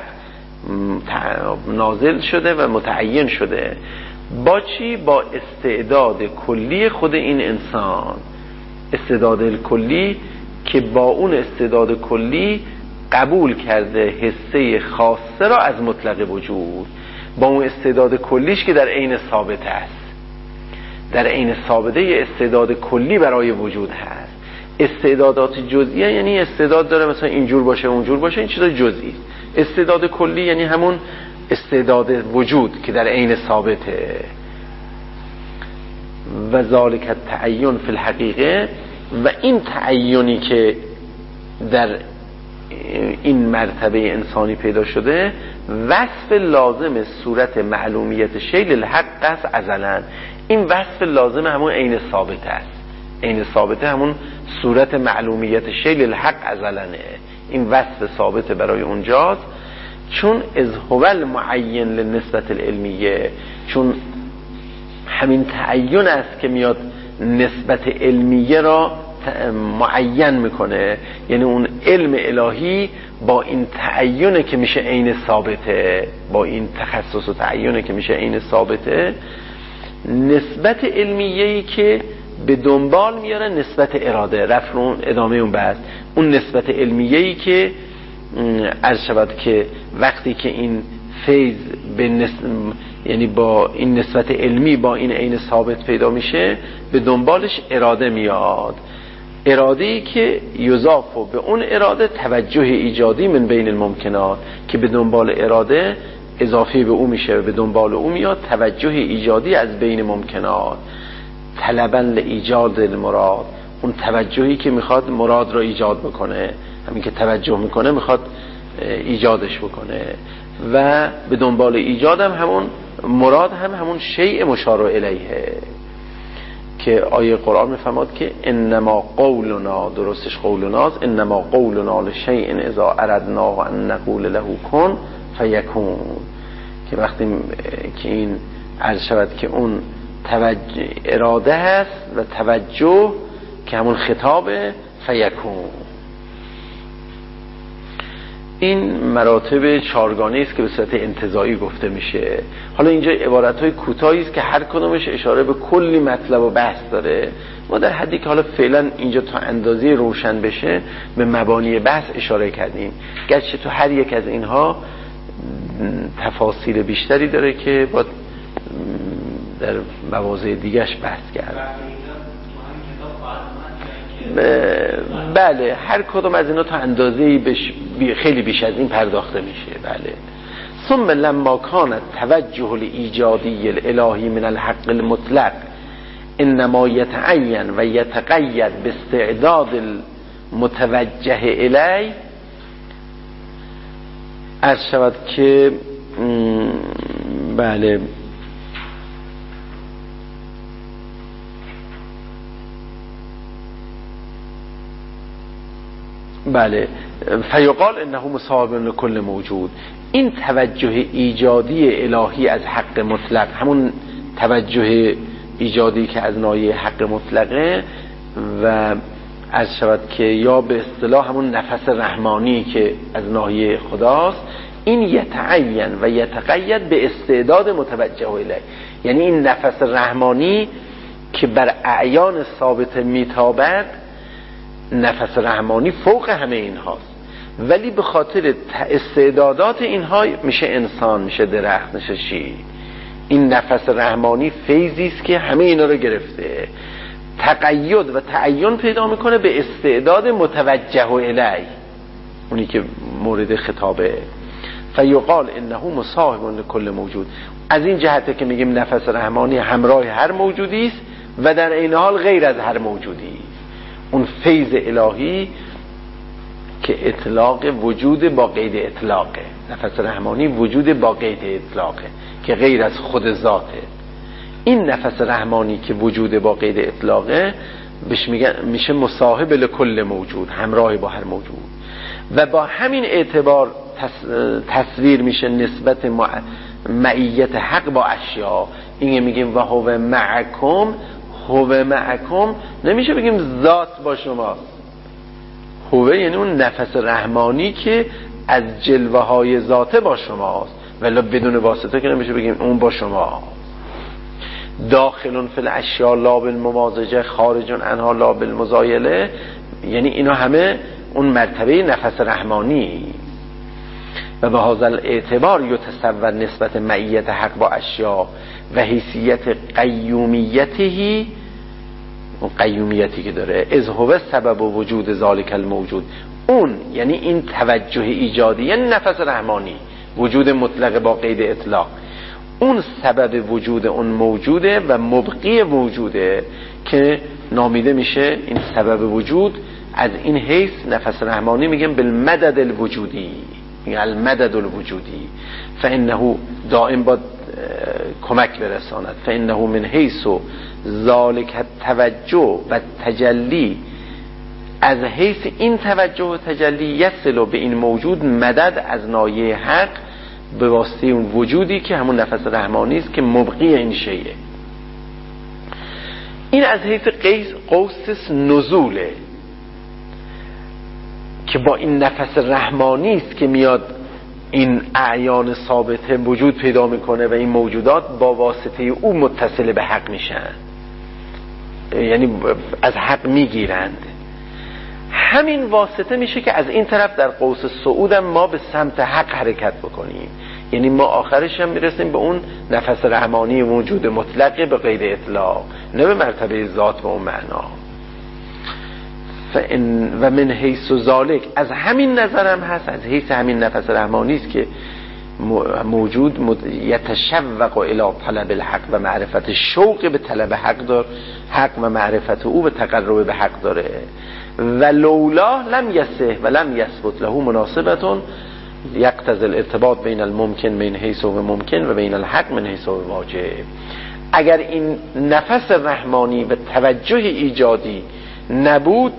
نازل شده و متعین شده. با چی؟ با استعداد کلی خود این انسان. استعداد کلی که با اون استعداد کلی قبول کرده حصه خاصه را از مطلق وجود، با اون استعداد کلیش که در عین ثابت است. در عین ثابته استعداد کلی برای وجود هست. استعدادات جزئیه یعنی استعداد داره مثلا اینجور باشه اونجور باشه، این چیزا جزئی. استعداد کلی یعنی همون استعداد وجود که در عین ثابته. و ذالک التعین فی الحقیقه، و این تعینی که در این مرتبه انسانی پیدا شده وصف لازم صورت معلومیت شیء الحق است ازلا. این وصف لازم همون عین ثابت است. عین ثابته همون صورت معلومیت شیء الحق ازلنه. این وصف ثابت برای اونجاست، چون از هو المعین للنسبت العلمیه، چون همین تعین است که میاد نسبت علمیه را معین میکنه. یعنی اون علم الهی با این تعینه که میشه عین ثابته، با این تخصص و تعینه که میشه عین ثابته، نسبت علمیه‌ای که به دنبال میاره نسبت اراده. رفت اون ادامه اون بحث، اون نسبت علمیه‌ای که عرض شود که وقتی که این فیض به یعنی با این نسبت علمی با این عین ثابت پیدا میشه، به دنبالش اراده میاد. اراده‌ای که یضاف به اون اراده توجه ایجادی من بین الممکنات، که به دنبال اراده اضافی به او میشه و به دنبال او میاد توجه ایجادی از بین ممکنات. طلباً لایجاد المراد، اون توجهی که میخواد مراد را ایجاد بکنه، همین که توجه میکنه میخواد ایجادش بکنه. و به دنبال ایجاد هم همون مراد هم همون شیء مشار الیه که آیه قرآن میفرماد که انما قولنا، درستش قولناست، انما قولنا لشیء اذا اردناه ان نقول له کن فیکون. که وقتی که این عرض شود که اون اراده هست و توجه که همون خطاب فیکون. این مراتب چارگانه است که به صورت انتزاعی گفته میشه. حالا اینجا عبارت‌های کوتاهی است که هر کدومش اشاره به کلی مطلب و بحث داره. ما در حدی که حالا فعلا اینجا تا اندازه روشن بشه به مبانی بحث اشاره کردیم، گرچه تو هر یک از اینها تفاصیل بیشتری داره که با در مواضع دیگه‌اش بحث کرد. بله هر کدوم از اینا تا اندازه‌ای خیلی بیش از این پرداخته میشه. بله. ثم لما كان التوجه الایجادی الالهی من الحق المطلق انما يتعين و يتقید باستعداد المتوجه الی، عرض شود که بله فیقال انه مصاحب لكل موجود. این توجه ایجادی الهی از حق مطلق، همون توجه ایجادی که از ناحیه حق مطلقه و از شود که یا به اصطلاح همون نفس رحمانی که از ناحیه خداست، این یتعین و یتقید به استعداد متوجه الیه. یعنی این نفس رحمانی که بر اعیان ثابت میتابد، نفس رحمانی فوق همه اینهاست، ولی به خاطر استعدادات اینها میشه انسان، میشه درخت، میشه شیر. این نفس رحمانی فیضی است که همه اینا رو گرفته، تقید و تعین پیدا میکنه به استعداد متوجه الیه، اونی که مورد خطابه. فیقال انه مصاحب لكل موجود. از این جهته که میگیم نفس رحمانی همراه هر موجودی است و در عین حال غیر از هر موجودی است. اون فیض الهی که اطلاق وجود با قید اطلاقه، نفس رحمانی وجود با قید اطلاقه که غیر از خود ذاته. این نفس رحمانی که وجود با قید اطلاقه بهش میشه مصاحب لکل موجود، همراه با هر موجود، و با همین اعتبار تصویر میشه نسبت معیت حق با اشیا. این میگیم و هو معکم، هو معکم نمیشه بگیم ذات با شما. هو یعنی اون نفس رحمانی که از جلوه های ذاته با شماست، ولی بدون واسطه که نمیشه بگیم اون با شما. داخلون فی الاشیاء لا بالممازجه، خارجون عنها لا بالمزایله، یعنی اینا همه اون مرتبه نفس رحمانی. و به هذا الاعتبار یتصور نسبت معیت حق با اشیاء و حیثیت قیومیته، اون قیومیتی که داره، از هو سبب وجود ذالک الموجود. اون یعنی این توجه ایجادی، یعنی نفس رحمانی، وجود مطلق با قید اطلاق، اون سبب وجود اون موجوده و مبقی موجوده که نامیده میشه این سبب وجود. از این حیث نفس رحمانی میگن بالمدد الوجودی، میگن المدد الوجودی، فانه دائم با کمک برساند. فانه من حیث ذالک التوجه و تجلی، از حیث این توجه و تجلی یصل به این موجود مدد از ناحیه حق به واسطه اون وجودی که همون نفس رحمانی است که مبقی این شیء. این از حیث قوس نزوله که با این نفس رحمانی است که میاد این اعیان ثابته وجود پیدا میکنه و این موجودات با واسطه او متصل به حق میشن، یعنی از حق میگیرند. همین واسطه میشه که از این طرف در قوس صعود ما به سمت حق حرکت بکنیم، یعنی ما آخرش هم میرسیم به اون نفس رحمانی وجود مطلق به قید اطلاق، نه به مرتبه ذات و اون معنا. و من حیث ذالک، از همین نظرم هست، از حیث همین نفس رحمانی است که موجود یتشوق الی طلب الحق و معرفت، شوق به طلب حق و معرفت او به تقرب به حق داره. و لولا لم یصح و لم یثبت له مناسبت یقتضی الارتباط بین الممکن من حیث و ممکن و بین الحق من حیث و واجب. اگر این نفس رحمانی و توجه ایجادی نبود،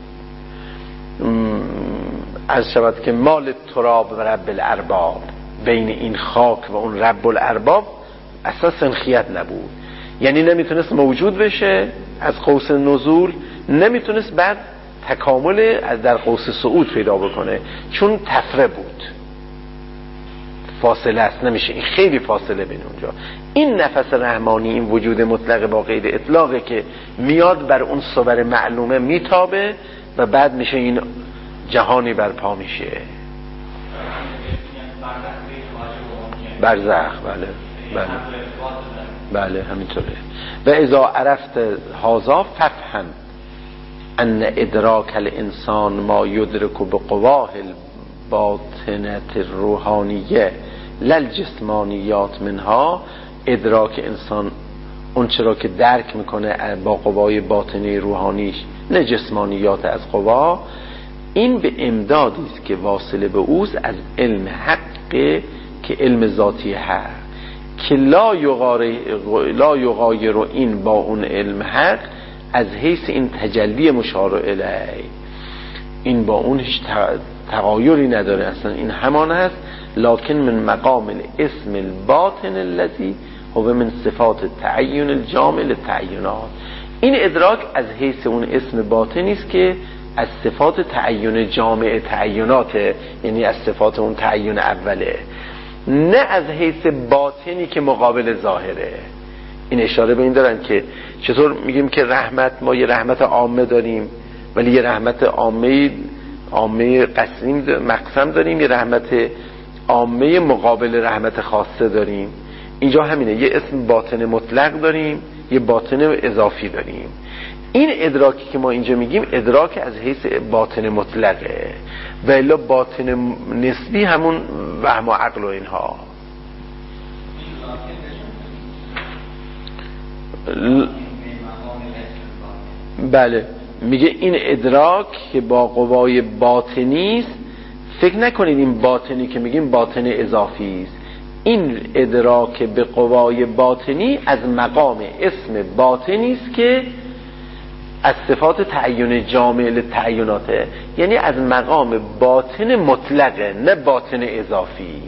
از شود که مال تراب و رب الارباب، بین این خاک و اون رب الارباب اصلا سنخیت نبود، یعنی نمیتونست موجود بشه از قوس نزول، نمیتونست بعد تکامل در قوس صعود پیدا بکنه، چون طفره بود، فاصله است، نمیشه، این خیلی فاصله بین اونجا. این نفس رحمانی، این وجود مطلق با قید اطلاقه که میاد بر اون صور معلومه میتابه و بعد میشه این جهانی برپا میشه. برزخ، بله همینطوره. و اذا عرفت هذا ففهم ان ادراک الانسان ما یدرک بقواه الباطنه الروحانیه للجسمانیات منها. ادراک انسان اون چرا که درک میکنه با قوای باطنی روحانیش، نه جسمانیات از قوا، این به امدادی است که واصله به اوست از علم حق که علم ذاتی حق، که لا یغایر این با اون علم حق از حیث این تجلی مشار الیه، این با اون هیچ تغایری نداره، اصلا این همان است. لکن من مقام الاسم الباطن الذی هو من صفات تعین الجامع للتعینات. این ادراک از حیث اون اسم باطنی است که از صفات تعین جامع تعیناته، یعنی از صفات اون تعین اوله، نه از حیث باطنی که مقابل ظاهره. این اشاره به این دارن که چطور میگیم که رحمت، ما یه رحمت عامه داریم ولی یه رحمت عامه مقسم داریم، یه رحمت عامه مقابل رحمت خاصه داریم. اینجا همینه، یه اسم باطن مطلق داریم، یه باطن اضافی داریم. این ادراکی که ما اینجا میگیم ادراک از حیث باطن مطلقه، و الا باطن نسبی همون وهم و عقل و اینها. بله، میگه این ادراک که با قوای باطنی است، فکر نکنید این باطنی که میگیم باطن اضافی است. این ادراک به قوای باطنی از مقام اسم باطنی است که از صفات تعین جامع للتعیناته، یعنی از مقام باطن مطلقه، نه باطن اضافی.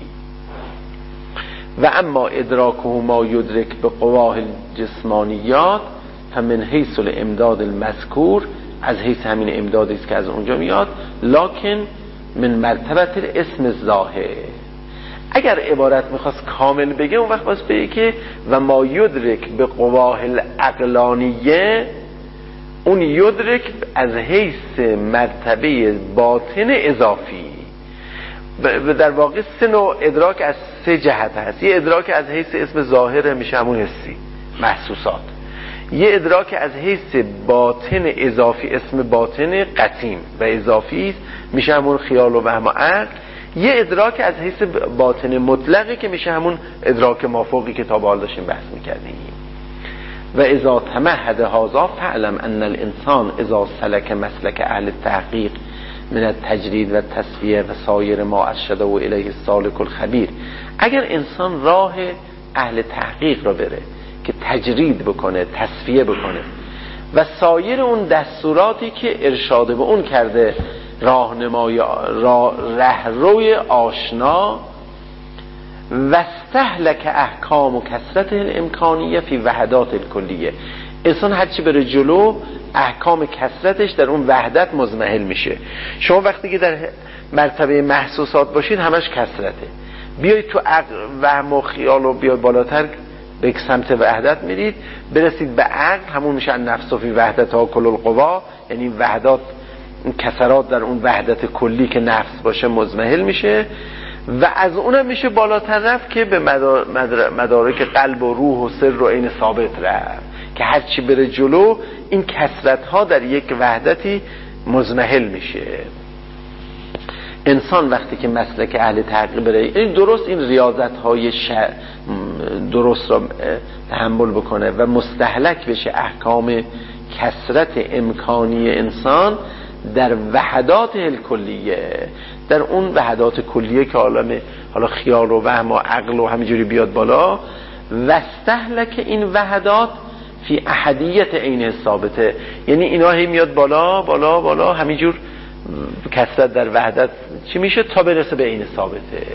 و اما ادراکه ما یدرک به قواه الجسمانیات هم من حیث الامداد المذکور، از حیث همین امدادی است که از اونجا میاد، لکن من مرتبت الاسم الظاهر. اگر عبارت میخواست کامل بگه اون وقت باید بگه که و ما یدرک به قواه العقلانیه، اون یدرک از حیث مرتبه باطن اضافی. و در واقع سه نوع ادراک از سه جهت هست. یه ادراک از حیث اسم ظاهر میشه همون حسی محسوسات، یه ادراک از حیث باطن اضافی، اسم باطن قسیم و اضافی است میشه همون خیال و وهم و عقل، یه ادراک از حیث باطن مطلقی که میشه همون ادراک مافوقی که تا به حال داشتیم بحث میکردیم. و اذا تمهد هذا فعلم ان الانسان اذا سلك مسلك اهل التحقیق من التجرید و تصفیه و سایر ما ارشده و الیه السالک الخبیر، اگر انسان راه اهل تحقیق را بره که تجرید بکنه، تصفیه بکنه و سایر اون دستوراتی که ارشاد به اون کرده، رهروی آشنا، و استهلک احکام و کثرت الامکانیه فی وحدات الکلیه، انسان هرچی بره جلو احکام کثرتش در اون وحدت مزمحل میشه. شما وقتی که در مرتبه محسوسات باشید همش کثرته، بیایید تو عقل وهم و خیال و بیاد بالاتر به سمت وحدت میرید، برسید به عقل همون میشه نفس و فی وحدت ها کل القوا، یعنی وحدات، کثرات در اون وحدت کلی که نفس باشه مزمحل میشه، و از اونم میشه بالاتر رفت که به مدارک قلب و روح و سر و عین ثابت رفت، که هرچی بره جلو این کثرت ها در یک وحدتی مزمحل میشه. انسان وقتی که مسلک اهل تحقیق بره، این درست این ریاضت های درست را تحمل بکنه و مستهلک بشه احکام کثرت امکانی انسان در وحدات الکلیه، در اون وحدات کلیه که حالا خیال و وهم و عقل و همینجوری بیاد بالا، و استهلک این وحدات فی احدیت عین ثابته، یعنی اینا هی میاد بالا بالا بالا، همینجور کثرت در وحدت چی میشه تا برسه به عین ثابته،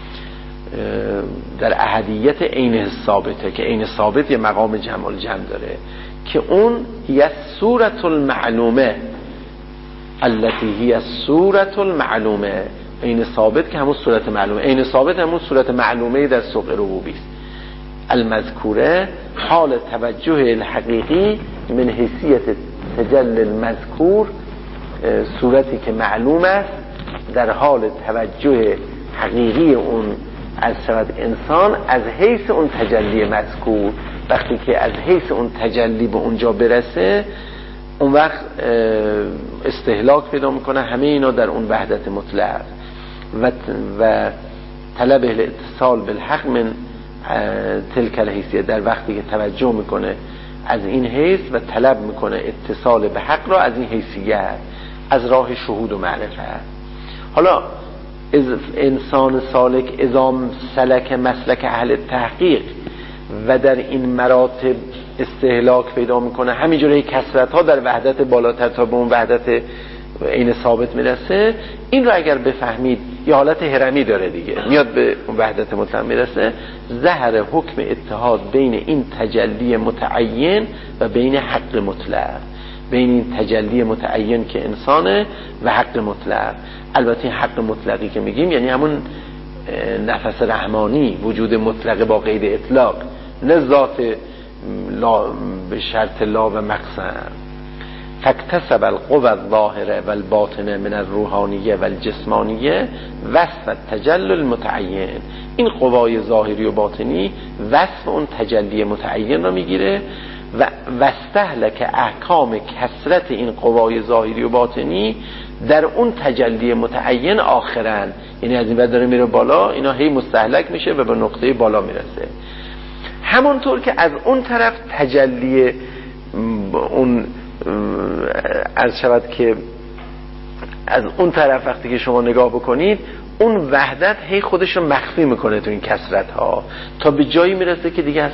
در احدیت عین ثابته، که عین ثابت یه مقام جمع الجمع داره که اون یه صورت المعلومه التي هی الصورة المعلومه، عین ثابت که همون صورت معلومه، عین ثابت همون صورت معلومه در سوق ربوبی است. المذکوره حال توجه الحقیقی من حیثیت تجلی المذکور، صورتی که معلوم است در حال توجه حقیقی اون از شود انسان از حیث اون تجلی مذکور. وقتی که از حیث اون تجلی به اونجا برسه، اون وقت استهلاک پیدا میکنه همه اینا در اون وحدت مطلق و طلب الاتصال بالحق من تلک الحیثیه، در وقتی که توجه میکنه از این حیث و طلب میکنه اتصال به حق را از این حیثیت، از راه شهود و معرفت. حالا انسان سالک اذا سلک مسلک اهل تحقیق و در این مراتب استهلاک پیدا میکنه، همینجوری کثرت ها در وحدت بالاتر تا به اون وحدت عین ثابت میرسه، این رو اگر بفهمید یه حالت هرمی داره دیگه، میاد به اون وحدت مطلق میرسه، ظهر حکم اتحاد بین این تجلی متعین و بین حق مطلق، بین این تجلی متعین که انسانه و حق مطلق. البته این حق مطلقی که میگیم یعنی همون نفس رحمانی، وجود مطلق با قید اطلاق، نه ذات لا به شرط لا و مقصد. فاکتسب القوى الظاهره و الباطنه من الروحانیه و الجسمانیه وصف التجلی المتعین. این قوای ظاهری و باطنی وصف اون تجلی متعین را میگیره و استهلک احکام کثرت این قوای ظاهری و باطنی در اون تجلی متعین آخرا، یعنی از این بعد داره میره بالا، اینا هی مستهلک میشه و به نقطه بالا میرسه. همونطور که از اون طرف تجلی اون از شود که از اون طرف وقتی که شما نگاه بکنید، اون وحدت هی خودش رو مخفی میکنه تو این کثرت ها تا به جایی میرسه که دیگه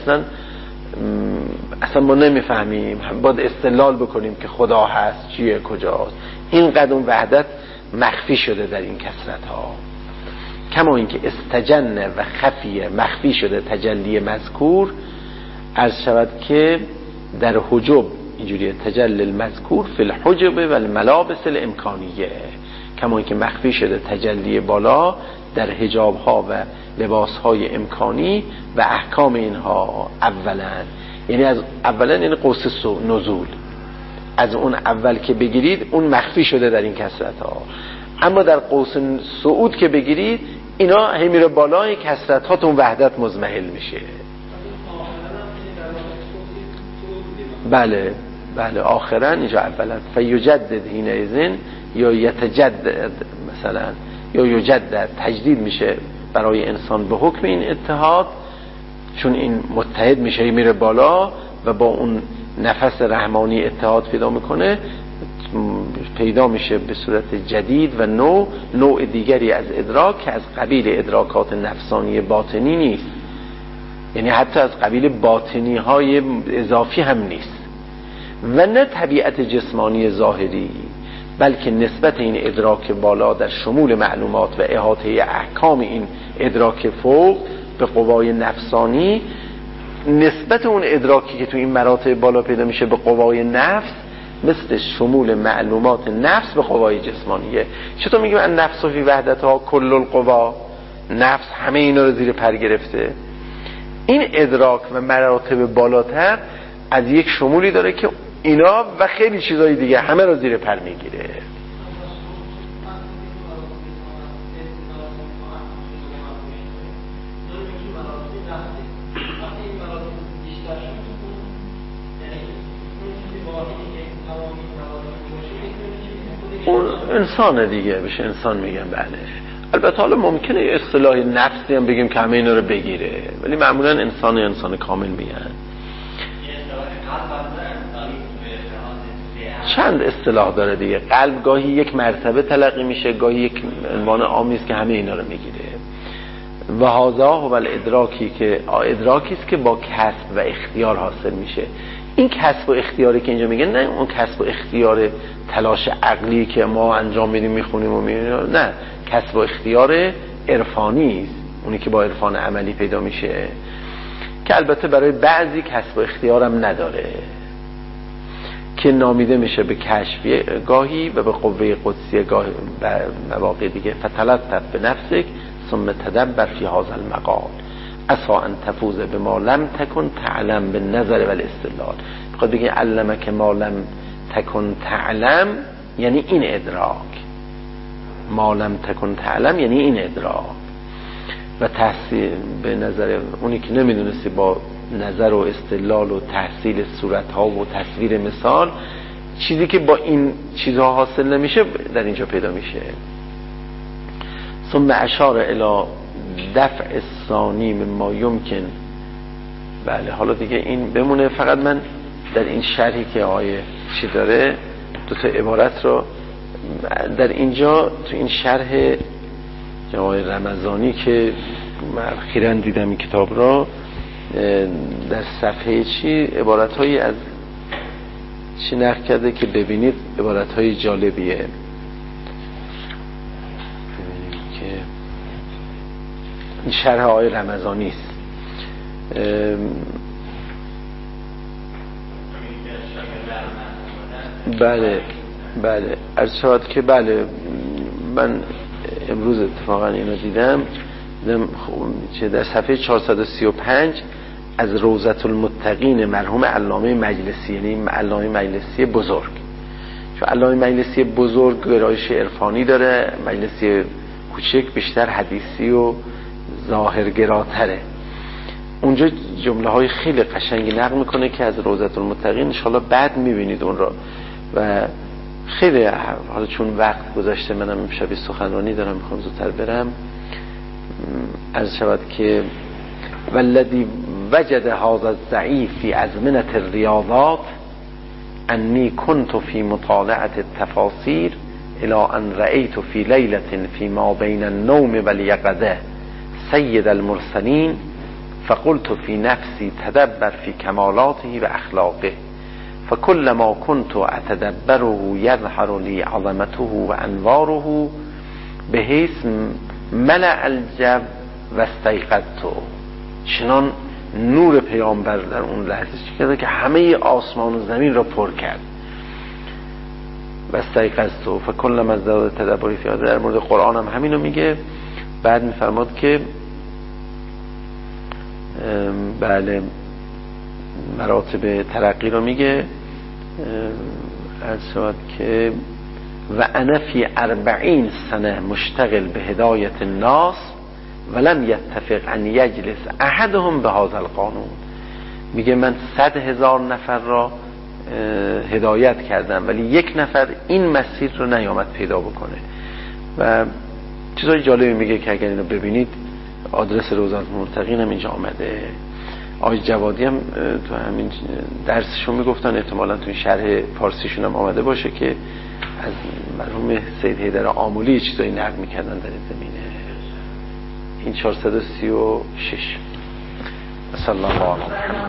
اصلا ما نمیفهمیم، باید استدلال بکنیم که خدا هست چیه کجاست. اینقدر اون وحدت مخفی شده در این کثرت ها، کما اینکه استجن و خفیه مخفی شده تجلی مذکور، از شود که در حجب اینجوریه تجلی المذکور فی الحجب و الملابس الامکانیه، کما اینکه مخفی شده تجلی بالا در حجاب ها و لباس های امکانی و احکام اینها. یعنی از اولا یعنی قوس نزول، از اون اول که بگیرید اون مخفی شده در این کثرت ها، اما در قوس صعود که بگیرید اینا هی میره بالای کثرت ها، اون وحدت مزمحل میشه. بله آخرا اینجا اولا فیجدد حینئذ یا یتجدد مثلا یا یجدد، تجدید میشه برای انسان به حکم این اتحاد، چون این متحد میشه میره بالا و با اون نفس رحمانی اتحاد پیدا میکنه، پیدا میشه به صورت جدید و نوع دیگری از ادراک که از قبیل ادراکات نفسانی باطنی نیست، یعنی حتی از قبیل باطنی های اضافی هم نیست و نه طبیعت جسمانی ظاهری، بلکه نسبت این ادراک بالا در شمول معلومات و احاطه احکام این ادراک فوق به قوای نفسانی، نسبت اون ادراکی که تو این مراتب بالا پیدا میشه به قوای نفس مثل شمول معلومات نفس به قوای جسمانیه. چطور میگیم ان نفس فی وحدتها کل القوا، نفس همه اینا رو زیر پر گرفته. این ادراک و مراتب بالاتر از یک شمولی داره که اینا و خیلی چیزای دیگه همه رو زیر پر میگیره. انسان دیگه بشه انسان میگن. بله البته حالا ممکنه یه اصطلاح نفسی هم بگیم که همه اینا رو بگیره، ولی معمولا انسان کامل میگن. چند اصطلاح داره دیگه. قلب گاهی یک مرتبه تلقی میشه، گاهی یک عنوان عامی است که همه اینا رو میگیره. و هذا هو الادراکی، که ادراکی است که با کسب و اختیار حاصل میشه. این کسب و اختیاری که اینجا میگن نه اون کسب و اختیار تلاش عقلی که ما انجام میدیم میخونیم و میبینیم، نه، کسب و اختیار عرفانی است، اونی که با عرفان عملی پیدا میشه، که البته برای بعضی کسب و اختیارم نداره. که نامیده میشه به کشفیه گاهی و به قوه قدسیه گاهی و مواقع دیگه. فتلطف به نفسک ثم تدبر فی هذا المقال عسا ان تفوز بما لم تکن تعلم بالنظر والاستدلال. میخواد بگه علمک ما لم تکن تعلم یعنی این ادراک، ما لم تکن تعلم یعنی این ادراک و تحصیل به نظر اونی که نمیدونستی با نظر و استدلال و تحصیل صورتها و تصویر مثال، چیزی که با این چیزها حاصل نمیشه در اینجا پیدا میشه. ثم اشار الی دفع الثانی مما یمکن. بله حالا دیگه این بمونه، فقط من در این شرحی که آیه چی داره دو تا عبارت رو در اینجا تو این شرح آقای رمضانی که من اخیراً دیدم این کتاب را، در صفحه چی عبارت هایی از چی نقل کرده که ببینید عبارت های جالبیه. ببینید که این شرح آقای رمضانی است. بله عرض شود که بله من امروز اتفاقا اینو دیدم چه در صفحه 435 از روضة المتقین مرحوم علامه مجلسی، یعنی علامه مجلسی بزرگ، چون علامه مجلسی بزرگ گرایش عرفانی داره، مجلسی کوچک بیشتر حدیثی و ظاهرگراتره. اونجا جمله های خیلی قشنگی نقل میکنه که از روضة المتقین انشالله بعد میبینید اون را. و خیلی حالا چون وقت گذاشته منم امشب سخنرانی دارم میخوام زودتر برم، عرض شود که والذی وجد هذا الضعیف فی ازمنة الریاضات انی کنت فی مطالعة التفاسیر الى ان رأیت فی لیلة فی ما بین النوم والیقظة سید المرسلین فقلت فی نفسی تدبر فی کمالاته و اخلاقه فكل ما كنت اتدبره يظهر لي عظمته وانواره بحيث ملأ الجو واستيقظت. چنان نور پیامبر در اون لحظه چی کرده که همه آسمان و زمین را پر کرد. واستيقظت فكل ما ازداد تدبری فی هذا. در مورد قرآن هم همینو میگه. بعد میفرماد که بله مراتب ترقی رو میگه، از که و انا فی 40 سنه مشتغل به هدایت الناس ولم یتفق ان یجلس احدهم به هذا القانون. میگه من 100,000 نفر را هدایت کردم ولی یک نفر این مسیر رو نیامد پیدا بکنه. و چیزای جالبی میگه که اگر اینو ببینید آدرس روضة المتقین هم اینجا آمده. آقای جوادی هم تو همین درسشون میگفتن، احتمالاً تو این شرح فارسیشون هم آمده باشه که از مرحوم سید حیدر آمولی چیزایی نقل میکردن در این زمینه. این 436 صلی الله علیه